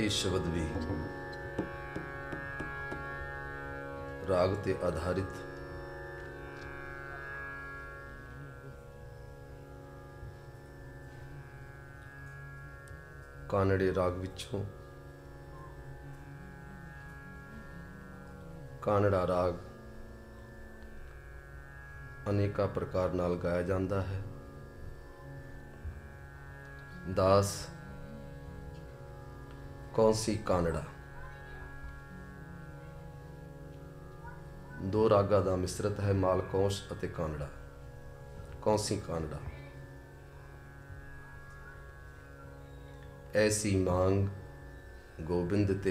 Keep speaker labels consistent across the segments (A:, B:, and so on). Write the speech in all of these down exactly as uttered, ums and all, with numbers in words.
A: ਇਹ ਸ਼ਬਦ ਵੀ ਰਾਗ ਤੇ ਆਧਾਰਿਤ ਕਾਨੜੇ ਰਾਗ ਵਿੱਚੋਂ ਕਾਨੜਾ ਰਾਗ ਅਨੇਕਾਂ ਪ੍ਰਕਾਰ ਨਾਲ ਗਾਇਆ ਜਾਂਦਾ ਹੈ। ਦਾਸ ਕੌਂਸੀ ਕਾਨੜਾ ਦੋ ਰਾਗਾਂ ਦਾ ਮਿਸ਼ਰਤ ਹੈ, ਮਾਲਕੌਂਸ ਅਤੇ ਕਾਨੜਾ। ਕੌਂਸੀ ਕਾਨੜਾ। ऐसी मांग गोविंद ते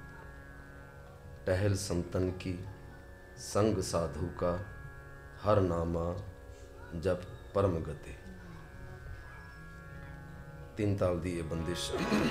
A: टहल संतन की, संग साधु का हर नामा जब परम गते। तीन ताल दी ये बंदिश।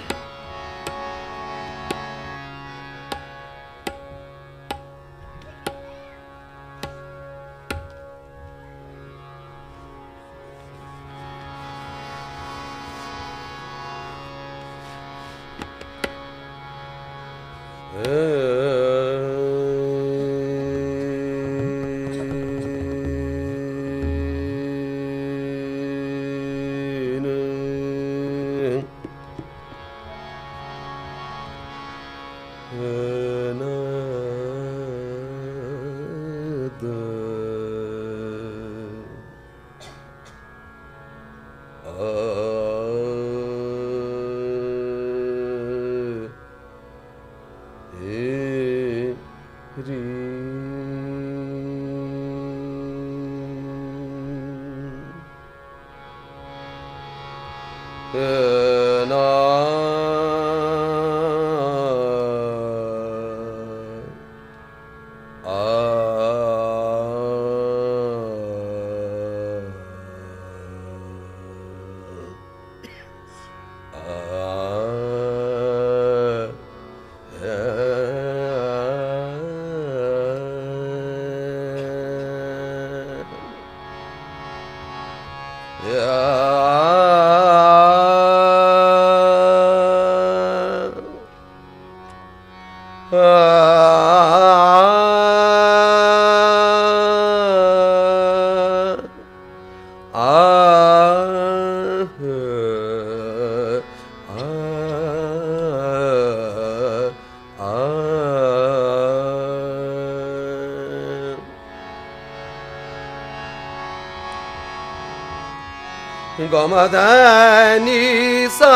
A: गमदनी सा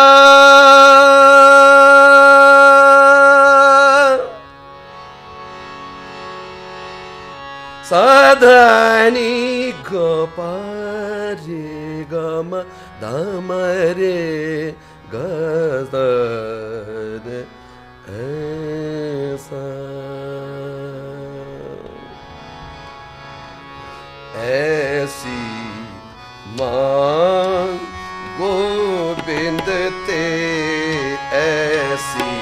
A: सधनी गपरे गम दमरे गदर ऐसा ऐसी मां गोविंद ते ऐसी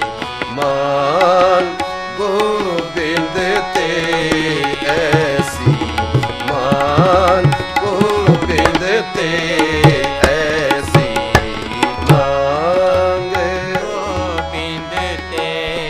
A: मां गोविंद ते ऐसी मां गोविंद ते ऐसी मांग गोविंद ते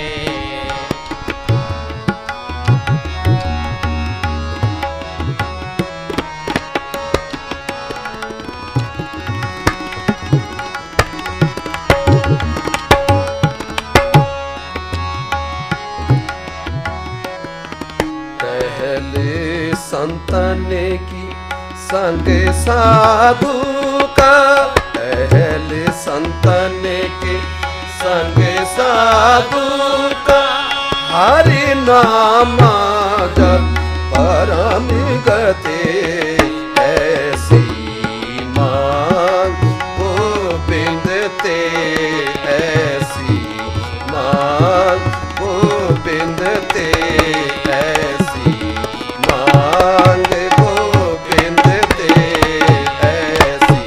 A: संतन की संग साधु का, अहल संतन के संग साधु का हरि नामा जप परम गते। ऐसी मांग गोविंद ते ऐसी मांग गोविंद ते ऐसी मांग गोविंद ते ऐसी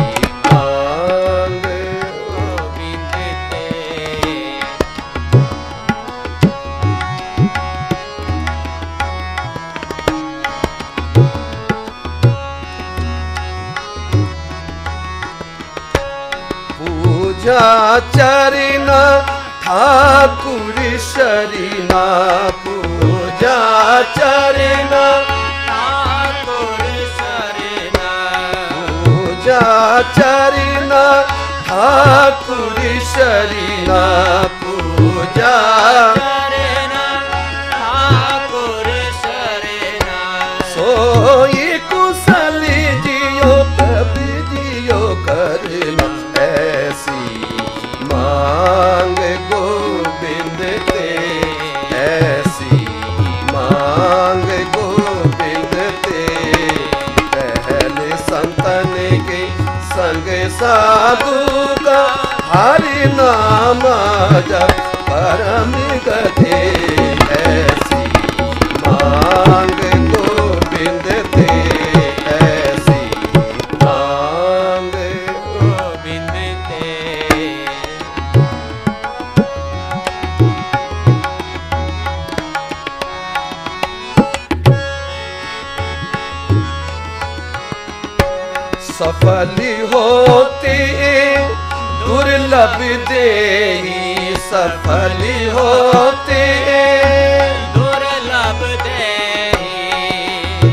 A: मांग गोविंद ते। पूजा चरण ठाकुर शरीना पूजा चरना
B: ठाकुर शरीना
A: पूजा चरना ठाकुर शरीना पूजा
B: चरना ठाकुर शरीना
A: सोई कुशल जियो कभी जियो करना ऐसी मांग गोविंद ते ऐसी मांग गोविंद ते पहले संतन के संग साधु का हरि नाम जप परम गति ऐसी मांग गोविंद ते ऐसी मांग
B: गोविंद ते
A: सफली होती दुर्लभ देही सफली होती
B: दुर्लभ देहि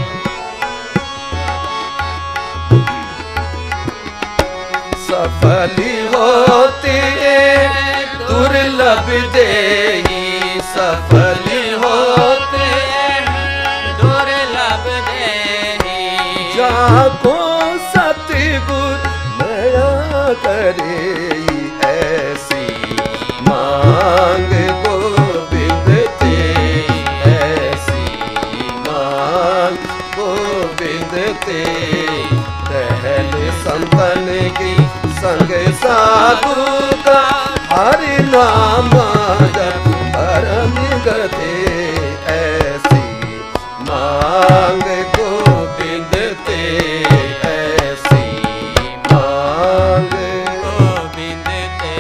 A: सफली होती दुर्लभ देही सफली होती
B: दुर्लभ देहि
A: जाको सतगुर नया करे ऐसी मांग गोविंद ते ऐसी मांग गोविंद ते पहले संतन की संग साधु का हरि नाम जप परम गति ऐसी मांग गोविंद ते ऐसी मांग
B: गोविंद ते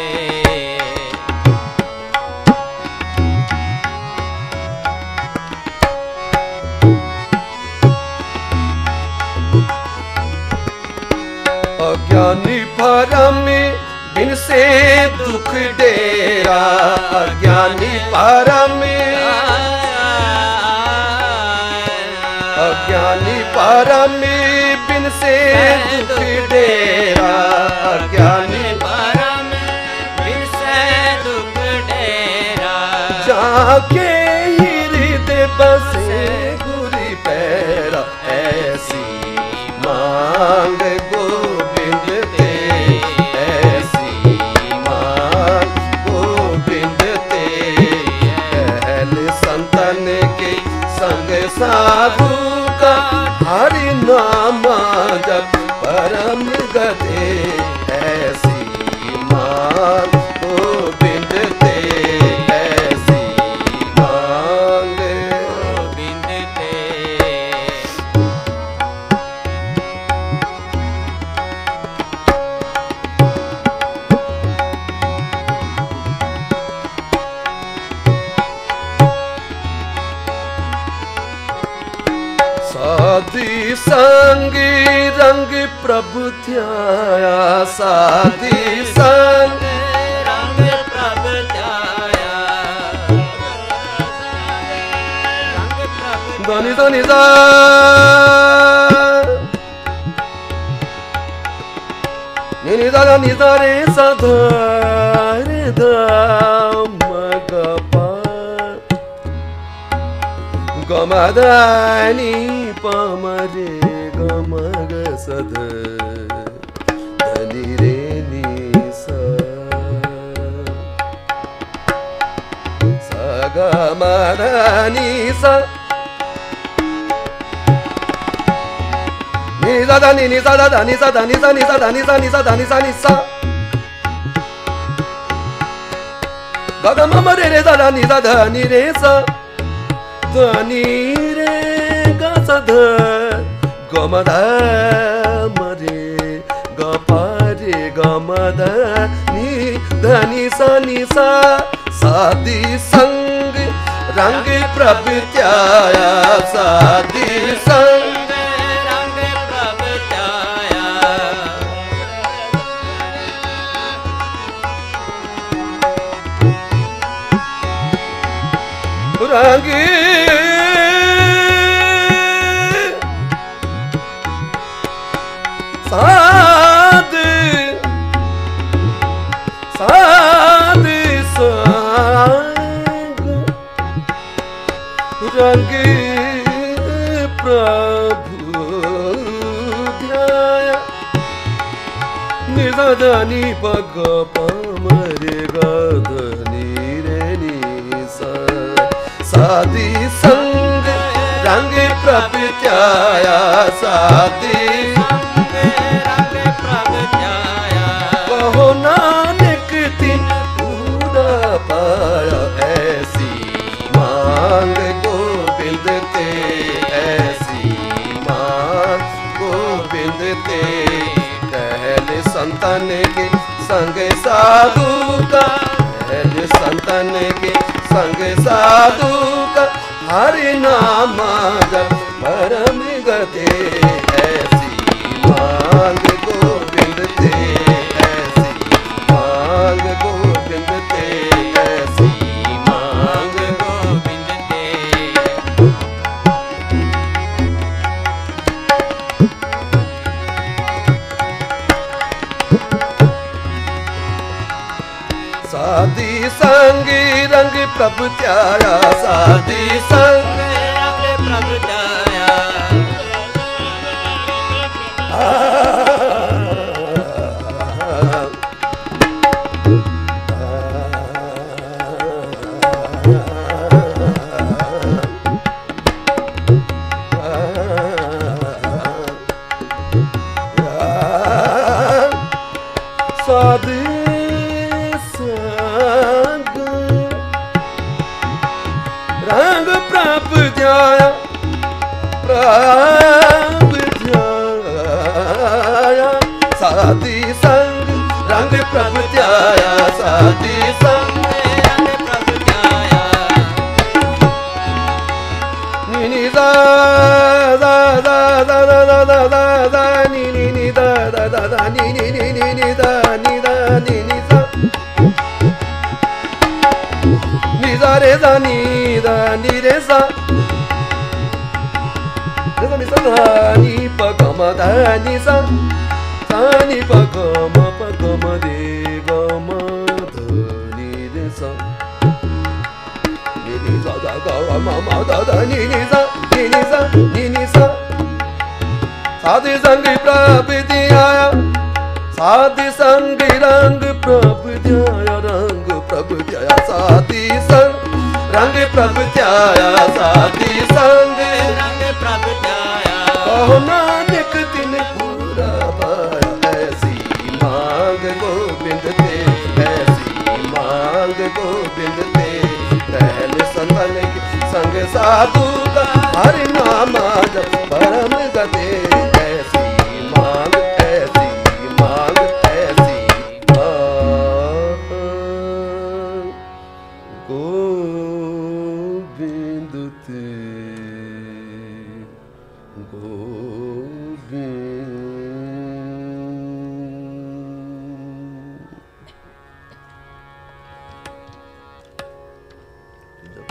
A: अज्ञानी परम बिन से दुख डेरा अज्ञानी परम अज्ञानी परम बिन से दुख डेरा अज्ञानी
B: परम बिन से दुख डेरा
A: जाके हृदय बसे गुरी पैरा ऐसी मांग गोविंद ते ऐसी मांग गोविंद ते पहले संतन के संग साधु का हरि नाम जप परम गति ऐसी मांग गोविंद ते ऐसी मांग
B: गोविंद ते
A: साधी संग रंग प्रभु ध्याया साधी संग
B: रंग प्रभ ध्याया रंग प्रभ
A: धनी धनी सा नि दा दा नि दा रे सा धा रे धा म ग पा ग म ध नि प म रे ग म ग स ध ध नि रे नि सा सा ग म ध नि सा ni sa da ni ni sa da da ni sa da ni sa ni sa da ni sa ni sa da ni sa ni sa ga ga ma ma re re sa da ni sa da ni re sa da ni re ga sa da ga ma da ma re ga pa re ga ma da ni da ni sa ni sa साधी संग रंग प्रभ त्याया साधी संग
B: रंग प्रभ त्याया
A: ਰੰਗੀ ਸਾਧ ਸਾਧ ਸੰਗ ਰੰਗੀ ਪ੍ਰਭੂ ਧਿਆਇਆ ਨਿਰਧਨੀ ਪਗ ਪਮਰੇ ਗਧਨੀ ਰੇ ਨੀ ਸਾ ਸਾਧੀ ਸੰਗ ਰੰਗ ਪ੍ਰਭ ਧਿਆਇਆ ਸਾਧੀ
B: ਰੰਗ ਪ੍ਰਭ ਧਿਆਇਆ
A: ਕਹੋ ਨਾਨਕ ਤਿਨ ਪੂਰਾ ਪਾਇਆ ਐਸੀ ਮੰਗ ਗੋਬਿੰਦ ਤੇ ਐਸੀ ਮੰਗ ਗੋਬਿੰਦ ਤੇ ਕਹਿਲ ਸੰਤਨ ਕੇ ਸੰਗ ਸਾਧੂ ਕਾ ਕਹਿਲ ਸੰਤਨ ਕੇ ਸੰਗ ਸਾਧੂ ਕਾ ਹਰਿ ਨਾਮ ਜਪ ਪਰਮ ਗਤੇ ਐਸੀ ਮੰਗ ਗੋਬਿੰਦ ਤੇ ਐਸੀ ਮੰਗ ਗੋਬਿੰਦ ਤੇ ਐਸੀ ਮੰਗ
B: ਗੋਬਿੰਦ ਤੇ
A: ਸਾਧੀ ਸੰਗੀ ਰੰਗ ਪ੍ਰਭ ਧਿਆਇਆ ਸਾਧੀ ਸੰਗ
B: ਰੰਗ ਪ੍ਰਭ ਧਿਆਇਆ
A: ਸਾਧੀ ਸੰਗ ਰੰਗ ਪ੍ਰਭ ਧਿਆਇਆ ਪ੍ਰਭ ਧਿਆਇਆ ਸਾਧੀ ਸੰਗ ਰੰਗ ਪ੍ਰਭ ਧਿਆਇਆ ਸਾਧੀ ਸੰਗ
B: ਰੰਗ ਪ੍ਰਭ ਧਿਆਇਆ
A: ਨੀ ਨੀ ਦਾ ਦਾ ਦਾ ਦਾ ਦਾ ਦਾ ਦਾ ਦਾ ਦਾ ਨੀ ਨੀ ਨੀ ਦਾ ਦਾ ਦਾ ਦਾ ਨੀ ਨੀ ਨੀ ਨੀ ਨੀ ਦਾ ਨੀ ਦਾ ਨੀ ਨੀ ਦਾ ਨੀ ਦਾ ਰੇ ਦਾ ਨੀ ਦਾ ਨੀ ਰੇ sa ਰੇ ਦਾ ਨੀ sa da ni pa ga ma da ni sa sa ni pa ga ma pa ga ma de ga ma da ni re sa ni ni sa da ga ma ma da da ni ni sa ni ni sa ni ni sa ਸਾਧੀ ਸੰਗ ਪ੍ਰਭ ਧਿਆਇਆ ਸਾਧੀ ਸੰਗ ਰੰਗ ਪ੍ਰਭ ਧਿਆਇਆ ਰੰਗ ਪ੍ਰਭ ਧਿਆਇਆ ਸਾਧੀ ਸੰਗ ਰੰਗ ਪ੍ਰਭ ਧਿਆਇਆ ਸਾਧੀ ਸੰਗ
B: ਰੰਗ ਪ੍ਰਭ ਧਿਆਇਆ
A: ਕਹੋ ਨਾਨਕ ਤਿਨ ਪੂਰਾ ਪਾਇਆ ਐਸੀ ਮੰਗ ਗੋਬਿੰਦ ਤੇ ਐਸੀ ਮੰਗ ਗੋਬਿੰਦ ਤੇ ਕਹਿਲ ਸੰਤਨ ਕੀ ਸੰਗ ਸਾਧੂ ਕਾ ਹਰਿ ਨਾਮ ਜਪ ਪਰਮ ਗਤੇ ਐਸੀ ਮੰਗ ਐਸੀ ਮੰਗ ਐਸੀ ਮੰਗ ਗੋਬਿੰਦ ਤੇ ਗੋਬਿੰਦ